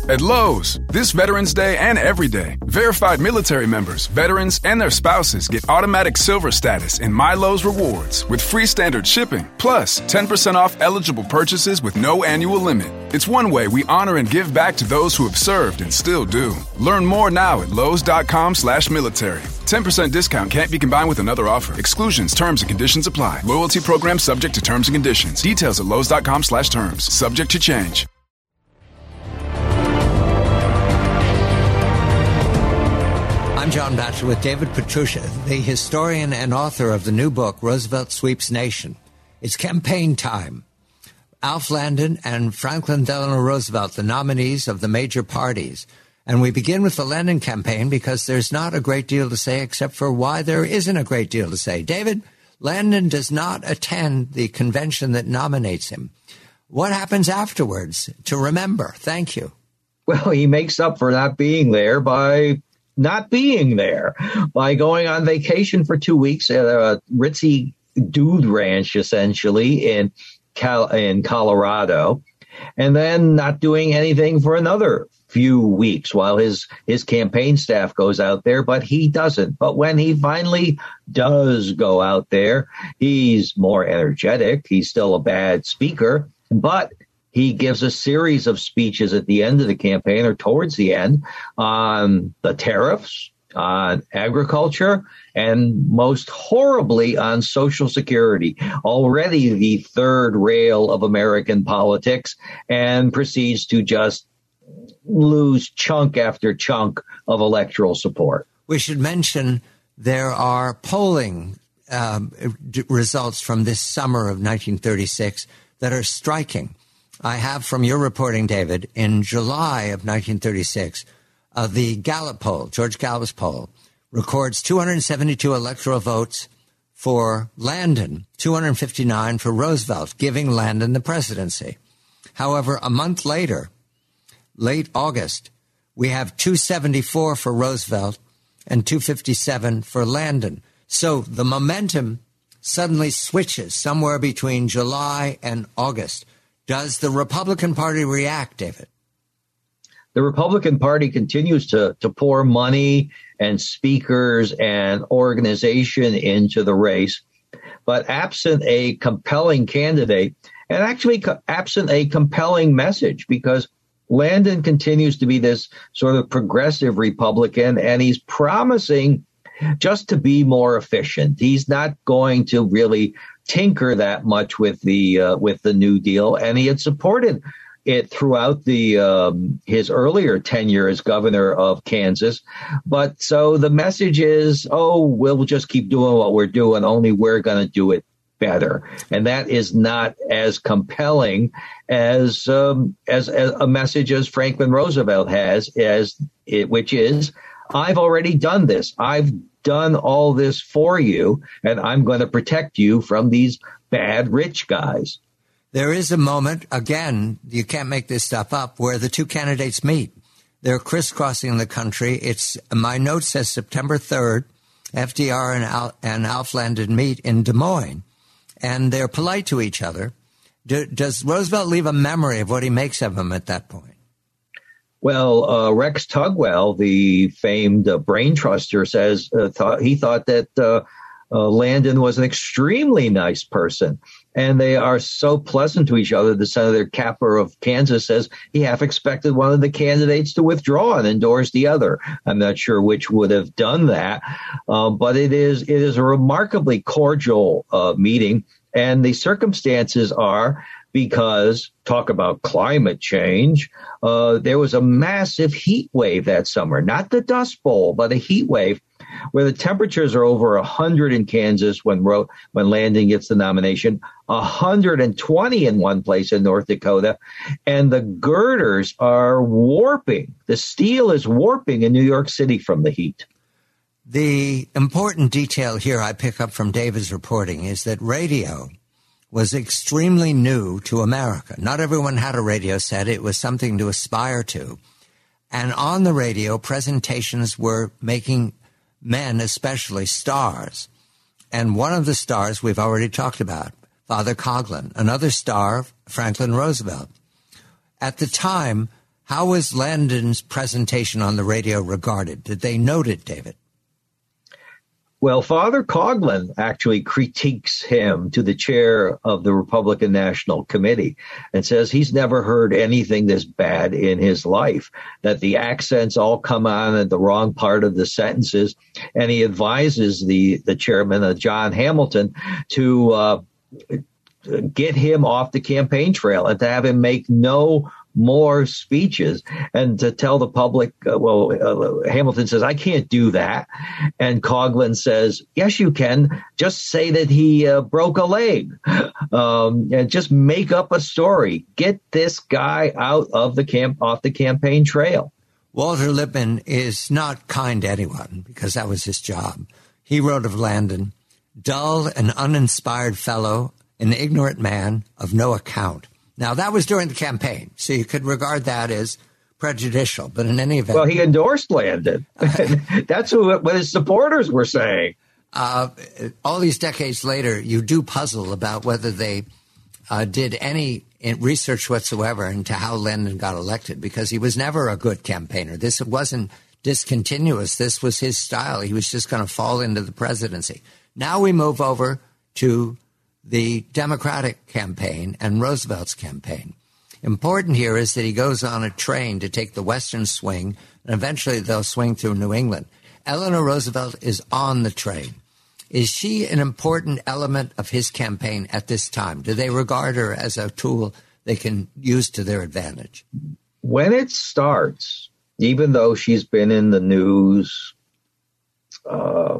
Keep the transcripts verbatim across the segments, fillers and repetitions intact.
At Lowe's, this Veterans Day and every day, verified military members, veterans, and their spouses get automatic silver status in My Lowe's Rewards with free standard shipping, plus ten percent off eligible purchases with no annual limit. It's one way we honor and give back to those who have served and still do. Learn more now at lowes.com slash military. ten percent discount can't be combined with another offer. Exclusions, terms, and conditions apply. Loyalty program subject to terms and conditions. Details at lowes.com slash terms. Subject to change. I'm John Batchelor with David Pietrusza, the historian and author of the new book, Roosevelt Sweeps Nation. It's campaign time. Alf Landon and Franklin Delano Roosevelt, the nominees of the major parties. And we begin with the Landon campaign because there's not a great deal to say except for why there isn't a great deal to say. David, Landon does not attend the convention that nominates him. What happens afterwards to remember? Thank you. Well, he makes up for not being there by not being there, by going on vacation for two weeks at a ritzy dude ranch, essentially, in Cal- in Colorado, and then not doing anything for another few weeks while his, his campaign staff goes out there, but he doesn't. But when he finally does go out there, he's more energetic. He's still a bad speaker, but he gives a series of speeches at the end of the campaign or towards the end on the tariffs, on agriculture, and most horribly on Social Security, already the third rail of American politics, and proceeds to just lose chunk after chunk of electoral support. We should mention there are polling um, results from this summer of nineteen thirty-six that are striking. I have from your reporting, David, in July of nineteen thirty-six, uh, the Gallup poll, George Gallup's poll, records two hundred seventy-two electoral votes for Landon, two hundred fifty-nine for Roosevelt, giving Landon the presidency. However, a month later, late August, we have two hundred seventy-four for Roosevelt and two hundred fifty-seven for Landon. So the momentum suddenly switches somewhere between July and August. Does the Republican Party react, David? The Republican Party continues to, to pour money and speakers and organization into the race. But absent a compelling candidate, and actually co- absent a compelling message, because Landon continues to be this sort of progressive Republican, and he's promising just to be more efficient. He's not going to really tinker that much with the uh, with the New Deal, and he had supported it throughout the um, his earlier tenure as governor of Kansas. But so the message is, oh, we'll just keep doing what we're doing, only we're going to do it better. And that is not as compelling as um, as, as a message as Franklin Roosevelt has, as it, which is, I've already done this. I've done all this for you, and I'm going to protect you from these bad rich guys. There is a moment, again, you can't make this stuff up, where the two candidates meet. They're crisscrossing the country. It's my note says September third, F D R and, Al, and Alf Landon meet in Des Moines, and they're polite to each other. Do, does Roosevelt leave a memory of what he makes of him at that point? Well, uh, Rex Tugwell, the famed uh, brain truster, says uh, thought, he thought that uh, uh, Landon was an extremely nice person, and they are so pleasant to each other. The Senator Capper of Kansas says he half expected one of the candidates to withdraw and endorse the other. I'm not sure which would have done that, uh, but it is it is a remarkably cordial uh, meeting, and the circumstances are, because talk about climate change, uh, there was a massive heat wave that summer, not the Dust Bowl, but a heat wave where the temperatures are over one hundred in Kansas when Ro- when Landon gets the nomination, one hundred twenty in one place in North Dakota, and the girders are warping. The steel is warping in New York City from the heat. The important detail here I pick up from David's reporting is that radio was extremely new to America. Not everyone had a radio set. It was something to aspire to. And on the radio, presentations were making men, especially, stars. And one of the stars we've already talked about, Father Coughlin. Another star, Franklin Roosevelt. At the time, How was Landon's presentation on the radio regarded? Did they note it, David? Well, Father Coughlin actually critiques him to the chair of the Republican National Committee and says he's never heard anything this bad in his life, that the accents all come on at the wrong part of the sentences. And he advises the, the chairman, uh, John Hamilton, to uh, get him off the campaign trail and to have him make no more speeches, and to tell the public, uh, well, uh, Hamilton says, I can't do that. And Coughlin says, yes, you can. Just say that he uh, broke a leg, um, and just make up a story. Get this guy out of the camp, off the campaign trail. Walter Lippmann is not kind to anyone because that was his job. He wrote of Landon, dull and uninspired fellow, an ignorant man of no account. Now, that was during the campaign, so you could regard that as prejudicial. But in any event... Well, he endorsed Landon. That's what, what his supporters were saying. Uh, all these decades later, you do puzzle about whether they uh, did any research whatsoever into how Landon got elected, because he was never a good campaigner. This wasn't discontinuous. This was his style. He was just going to fall into the presidency. Now we move over to the Democratic campaign and Roosevelt's campaign. Important here is that he goes on a train to take the western swing, and eventually they'll swing through New England. Eleanor Roosevelt is on the train. Is she an important element of his campaign at this time? Do they regard her as a tool they can use to their advantage? When it starts, even though she's been in the news uh,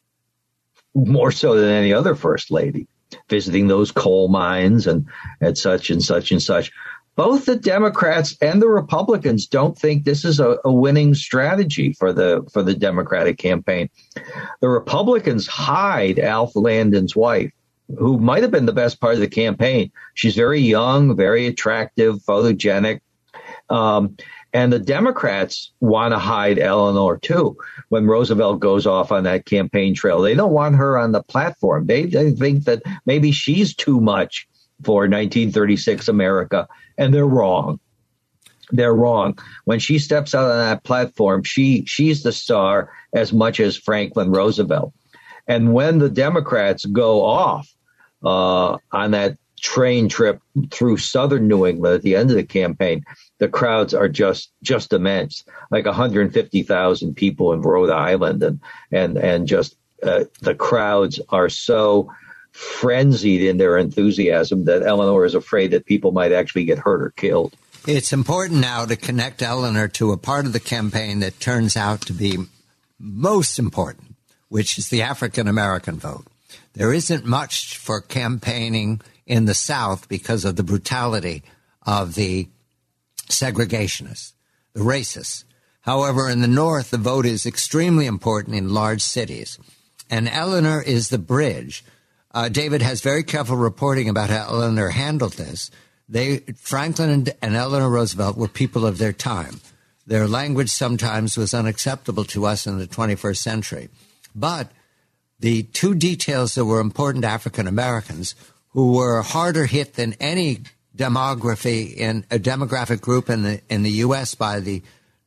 more so than any other first lady, visiting those coal mines and at such and such and such, both the Democrats and the Republicans don't think this is a, a winning strategy for the for the Democratic campaign. The Republicans hide Alf Landon's wife, who might have been the best part of the campaign. She's very young, very attractive, photogenic. Um, and the Democrats want to hide Eleanor, too, when Roosevelt goes off on that campaign trail. They don't want her on the platform. They, they think that maybe she's too much for nineteen thirty-six America, and they're wrong. They're wrong. When she steps out on that platform, she she's the star as much as Franklin Roosevelt. And when the Democrats go off uh, on that train trip through southern New England at the end of the campaign, the crowds are just just immense, like one hundred fifty thousand people in Rhode Island, and and and just uh, the crowds are so frenzied in their enthusiasm that Eleanor is afraid that people might actually get hurt or killed. It's important now to connect Eleanor to a part of the campaign that turns out to be most important, which is the African American vote. There isn't much for campaigning in the South because of the brutality of the segregationists, the racists. However, in the North, the vote is extremely important in large cities. And Eleanor is the bridge. Uh, David has very careful reporting about how Eleanor handled this. They, Franklin and, and Eleanor Roosevelt were people of their time. Their language sometimes was unacceptable to us in the twenty-first century. But the two details that were important to African Americans, who were harder hit than any demography in a demographic group in the in the U S by the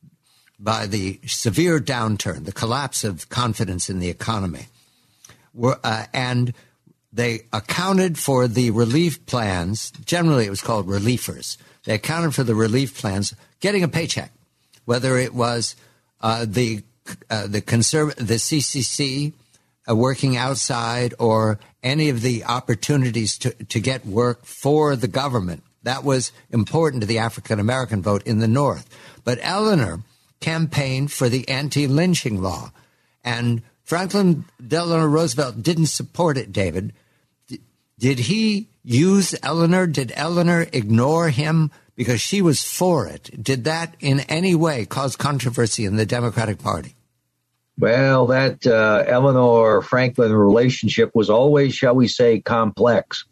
by the severe downturn, the collapse of confidence in the economy, were uh, and they accounted for the relief plans. Generally, it was called reliefers. They accounted for the relief plans, getting a paycheck, whether it was uh, the uh, the conserv- the C C C uh, working outside or any of the opportunities to, to get work for the government. That was important to the African-American vote in the North. But Eleanor campaigned for the anti-lynching law, and Franklin Delano Roosevelt didn't support it, David. D- did he use Eleanor? Did Eleanor ignore him because she was for it? Did that in any way cause controversy in the Democratic Party? Well, that uh, Eleanor-Franklin relationship was always, shall we say, complex.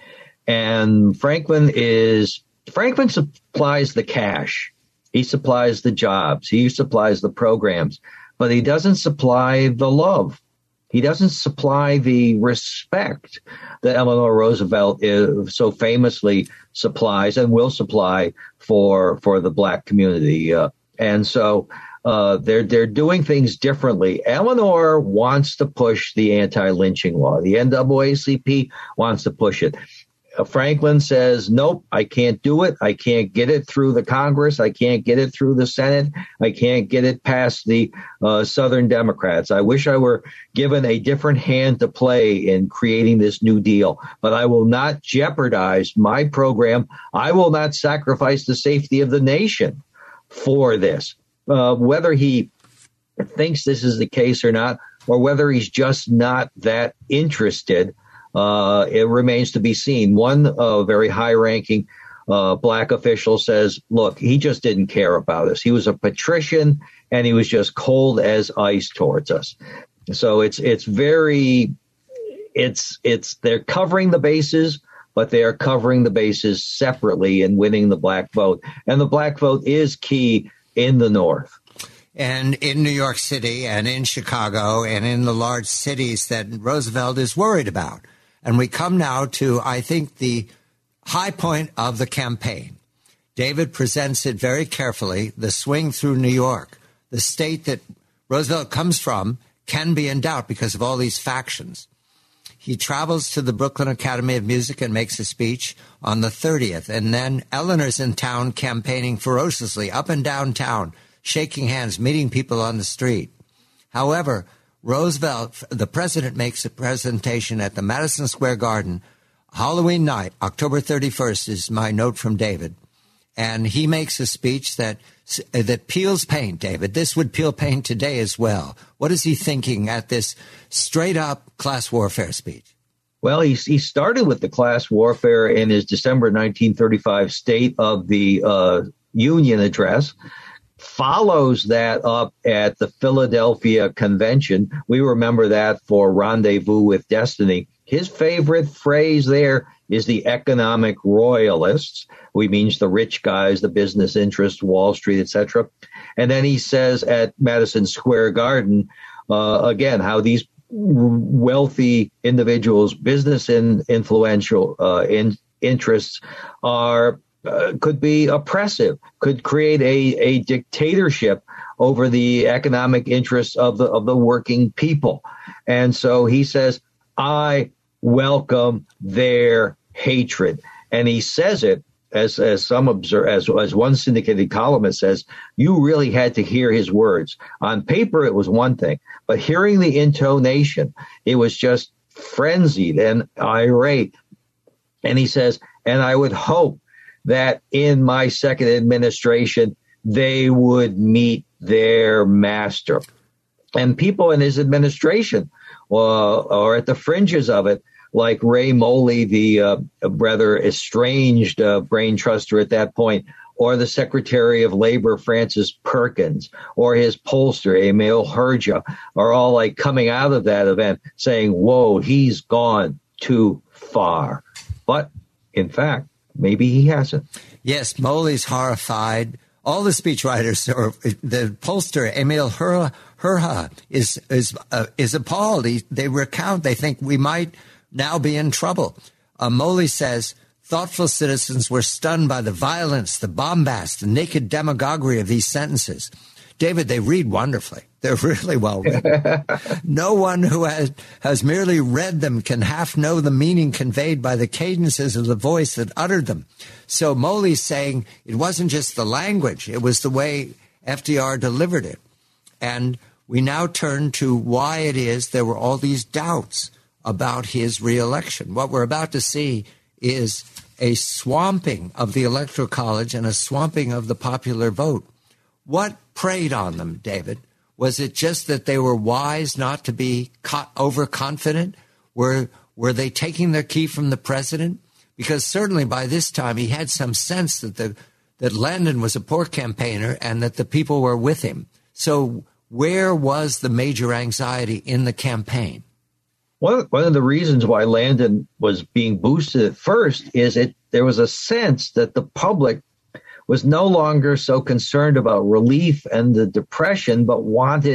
And Franklin is Franklin supplies the cash. He supplies the jobs. He supplies the programs. But he doesn't supply the love. He doesn't supply the respect that Eleanor Roosevelt is, so famously supplies and will supply for for the black community. Uh, and so uh, they're they're doing things differently. Eleanor wants to push the anti-lynching law. The N double A C P wants to push it. Franklin says, nope, I can't do it. I can't get it through the Congress. I can't get it through the Senate. I can't get it past the uh, Southern Democrats. I wish I were given a different hand to play in creating this New Deal, but I will not jeopardize my program. I will not sacrifice the safety of the nation for this. Uh, whether he thinks this is the case or not, or whether he's just not that interested, Uh, it remains to be seen. One uh, very high-ranking uh, black official says, look, he just didn't care about us. He was a patrician, and he was just cold as ice towards us. So it's it's very, it's it's they're covering the bases, but they are covering the bases separately in winning the black vote. And the black vote is key in the North. And in New York City and in Chicago and in the large cities that Roosevelt is worried about. And we come now to, I think, the high point of the campaign. David presents it very carefully, the swing through New York. The state that Roosevelt comes from can be in doubt because of all these factions. He travels to the Brooklyn Academy of Music and makes a speech on the thirtieth. And then Eleanor's in town campaigning ferociously, up and down town, shaking hands, meeting people on the street. However, Roosevelt, the president, makes a presentation at the Madison Square Garden, Halloween night, October thirty-first is my note from David. And he makes a speech that that peels paint, David. This would peel paint today as well. What is he thinking at this straight-up class warfare speech? Well, he, he started with the class warfare in his December nineteen thirty-five State of the uh, Union address, follows that up at the Philadelphia Convention. We remember that for Rendezvous with Destiny. His favorite phrase there is the economic royalists, which means the rich guys, the business interests, Wall Street, et cetera. And then he says at Madison Square Garden, uh, again, how these wealthy individuals, business and influential uh, in, interests are Uh, could be oppressive, could create a, a dictatorship over the economic interests of the of the working people. And so he says, I welcome their hatred. And he says it, as as some observe, as, as one syndicated columnist says, you really had to hear his words. On paper, it was one thing, but hearing the intonation, it was just frenzied and irate. And he says, and I would hope that in my second administration, they would meet their master. And people in his administration uh, are at the fringes of it, like Ray Moley, the uh, rather estranged uh, brain truster at that point, or the Secretary of Labor, Francis Perkins, or his pollster, Emil Herja, are all like coming out of that event saying, whoa, he's gone too far. But in fact, maybe he hasn't. Yes, Moley's horrified. All the speechwriters, or the pollster, Emil Herja, Herja is is uh, is appalled. He, they recount. They think we might now be in trouble. Uh, Moley says thoughtful citizens were stunned by the violence, the bombast, the naked demagoguery of these sentences. David, they read wonderfully. They're really well written. No one who has, has merely read them can half know the meaning conveyed by the cadences of the voice that uttered them. So Moley's saying it wasn't just the language, it was the way F D R delivered it. And we now turn to why it is there were all these doubts about his reelection. What we're about to see is a swamping of the Electoral College and a swamping of the popular vote. What preyed on them, David? Was it just that they were wise not to be co- overconfident? Were were they taking their key from the president? Because certainly by this time he had some sense that the that Landon was a poor campaigner and that the people were with him. So where was the major anxiety in the campaign? One, one of the reasons why Landon was being boosted at first is it there was a sense that the public was no longer so concerned about relief and the depression, but wanted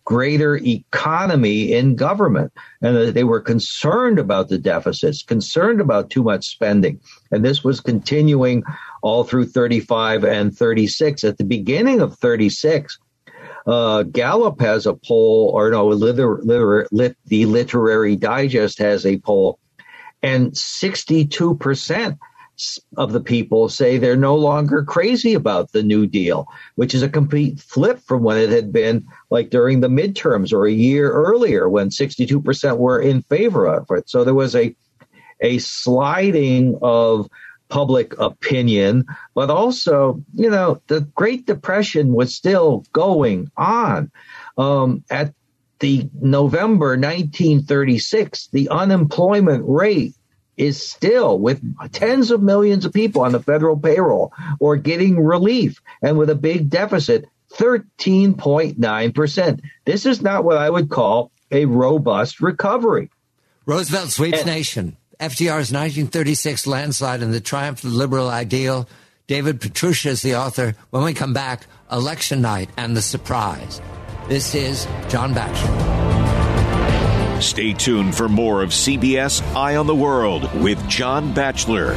greater economy in government. And they were concerned about the deficits, concerned about too much spending. And this was continuing all through thirty-five and thirty-six. At the beginning of thirty-six, uh, Gallup has a poll, or no, liter, liter, lit, the Literary Digest has a poll, and sixty-two percent of the people say they're no longer crazy about the New Deal, which is a complete flip from when it had been like during the midterms or a year earlier when sixty-two percent were in favor of it. So there was a a sliding of public opinion, but also, you know, the Great Depression was still going on. Um, at the November nineteen thirty-six, the unemployment rate is still, with tens of millions of people on the federal payroll or getting relief and with a big deficit, thirteen point nine percent. This is not what I would call a robust recovery. Roosevelt sweeps and, nation. F D R's nineteen thirty-six landslide and the triumph of the liberal ideal. David Pietrusza is the author. When we come back, election night and the surprise. This is John Batchelor. Stay tuned for more of C B S Eye on the World with John Batchelor.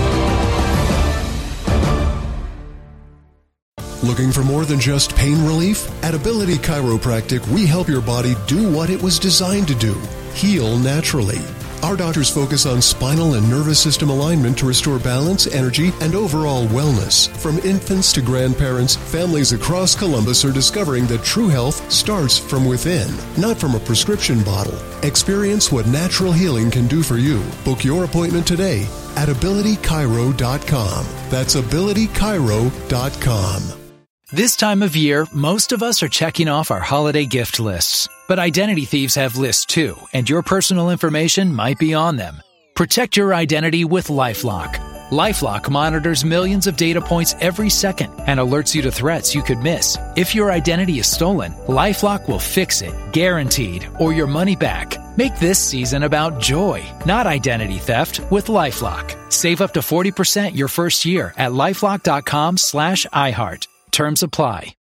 Looking for more than just pain relief? At Ability Chiropractic, we help your body do what it was designed to do, heal naturally. Our doctors focus on spinal and nervous system alignment to restore balance, energy, and overall wellness. From infants to grandparents, families across Columbus are discovering that true health starts from within, not from a prescription bottle. Experience what natural healing can do for you. Book your appointment today at ability chiro dot com. That's ability chiro dot com. This time of year, most of us are checking off our holiday gift lists. But identity thieves have lists too, and your personal information might be on them. Protect your identity with LifeLock. LifeLock monitors millions of data points every second and alerts you to threats you could miss. If your identity is stolen, LifeLock will fix it, guaranteed, or your money back. Make this season about joy, not identity theft, with LifeLock. Save up to forty percent your first year at LifeLock dot com slash iHeart. Terms apply.